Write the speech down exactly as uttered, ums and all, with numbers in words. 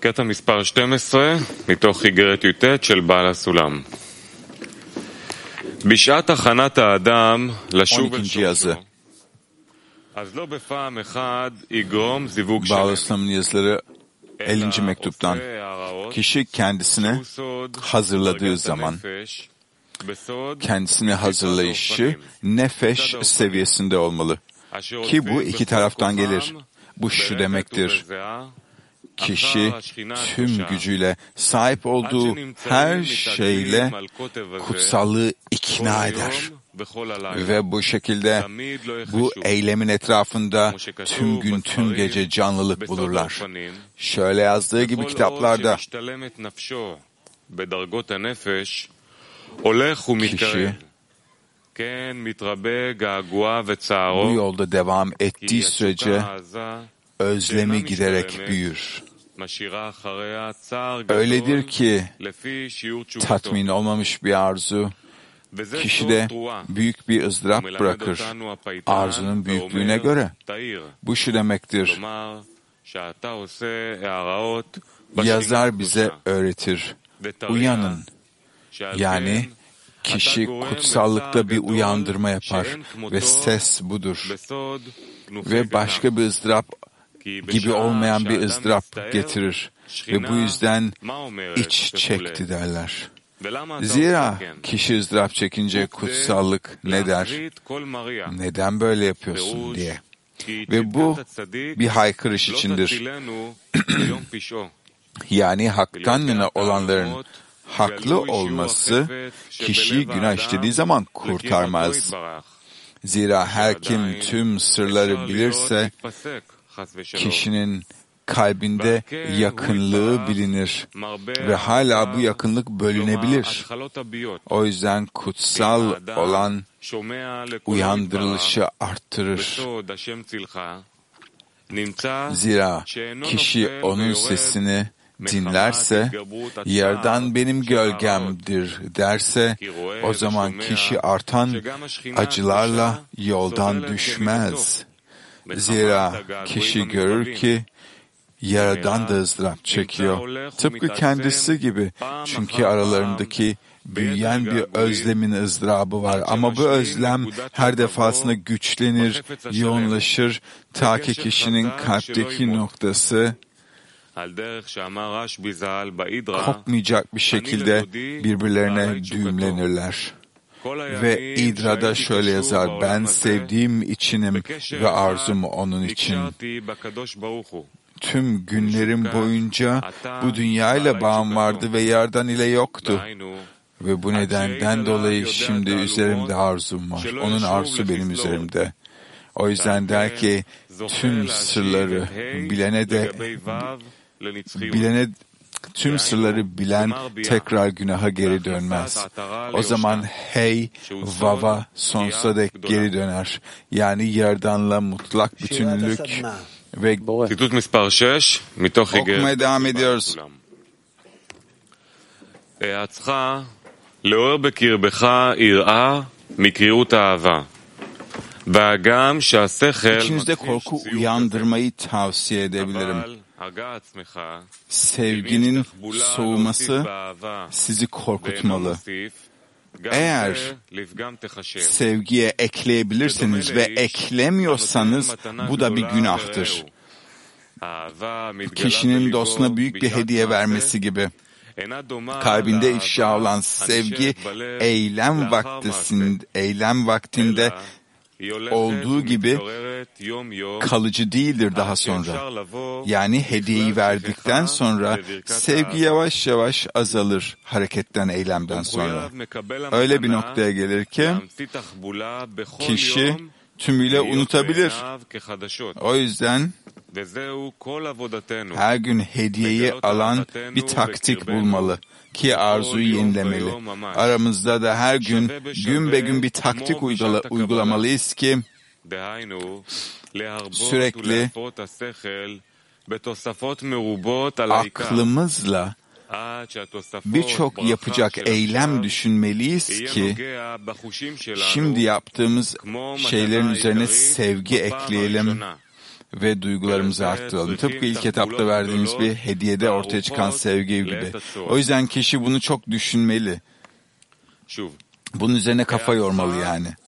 קטע מספר שתים עשרה מתוך איגרת י"ט של בעל הסולם. בשעת הכנת האדם לשוב אל שורשו, אז לא בפעם אחד יגרום זיווג Bağlı שלם. İslam'ın yazıları ellinci mektuptan. Kişi kendisine hazırladığı zaman kendisine hazırlayışı nefeş seviyesinde olmalı. Ki bu iki taraftan gelir. Bu şu demektir: kişi tüm gücüyle, sahip olduğu her şeyle kutsallığı ikna eder. Ve bu şekilde bu eylemin etrafında tüm gün tüm gece canlılık bulurlar. Şöyle yazdığı gibi kitaplarda, kişi bu yolda devam ettiği sürece özlemi giderek büyür. Öyledir ki tatmin olmamış bir arzu kişide büyük bir ızdırap bırakır arzunun büyüklüğüne göre. Bu şu demektir: yazar bize öğretir, uyanın. Yani kişi kutsallıkta bir uyandırma yapar ve ses budur. Ve başka bir ızdırap gibi olmayan bir ızdırap getirir. Ve bu yüzden iç çekti derler. Zira kişi ızdırap çekince kutsallık ne der? Neden böyle yapıyorsun diye. Ve bu bir haykırış içindir. Yani haktan yana olanların haklı olması kişiyi günah işlediği zaman kurtarmaz. Zira her kim tüm sırları bilirse kişinin kalbinde yakınlığı bilinir ve hala bu yakınlık bölünebilir. O yüzden kutsal olan uyandırılışı arttırır. Zira kişi onun sesini dinlerse, yerden benim gölgemdir derse, o zaman kişi artan acılarla yoldan düşmez. Zira kişi görür ki Yaradan da ızdırap çekiyor. Tıpkı kendisi gibi. Çünkü aralarındaki büyüyen bir özlemin ızdırabı var. Ama bu özlem her defasında güçlenir, yoğunlaşır, ta ki kişinin kalpteki noktası kopmayacak bir şekilde birbirlerine düğümlenirler. Ve İdra'da şöyle yazar: ben sevdiğim içinim ve arzum onun için. Tüm günlerim boyunca bu dünyayla bağım vardı ve Yardan ile yoktu. Ve bu nedenden dolayı şimdi üzerimde arzum var. Onun arzusu benim üzerimde. O yüzden der ki, tüm sırları bilene de bilene tüm sırları bilen tekrar günaha geri dönmez. O zaman hey, vava sonsuza dek geri döner. Yani Yardan'la mutlak bütünlük ve okumaya devam ediyoruz. לעורר בקרבך יראה מקריאות האהבה. והגם שהשכל İçinizde korku uyandırmayı tavsiye edebilirim. Sevginin soğuması sizi korkutmalı. Eğer sevgiye ekleyebilirseniz ve eklemiyorsanız bu da bir günahtır. Kişinin dostuna büyük bir hediye vermesi gibi. Kalbinde ifşa olan sevgi eylem vaktisinde, eylem vaktinde olduğu gibi kalıcı değildir daha sonra. Yani hediyeyi verdikten sonra sevgi yavaş yavaş azalır hareketten, eylemden sonra. Öyle bir noktaya gelir ki kişi tümüyle unutabilir. O yüzden her gün hediyeyi alan bir taktik bulmalı ki arzuyu yenilemeli. Aramızda da her gün gün be gün bir taktik uygula, uygulamalıyız ki sürekli aklımızla birçok yapacak eylem düşünmeliyiz ki şimdi yaptığımız şeylerin üzerine sevgi ekleyelim ve duygularımızı arttıralım. Tıpkı ilk etapta verdiğimiz bir hediyede ortaya çıkan sevgi gibi. O yüzden kişi bunu çok düşünmeli. Bunun üzerine kafa yormalı yani.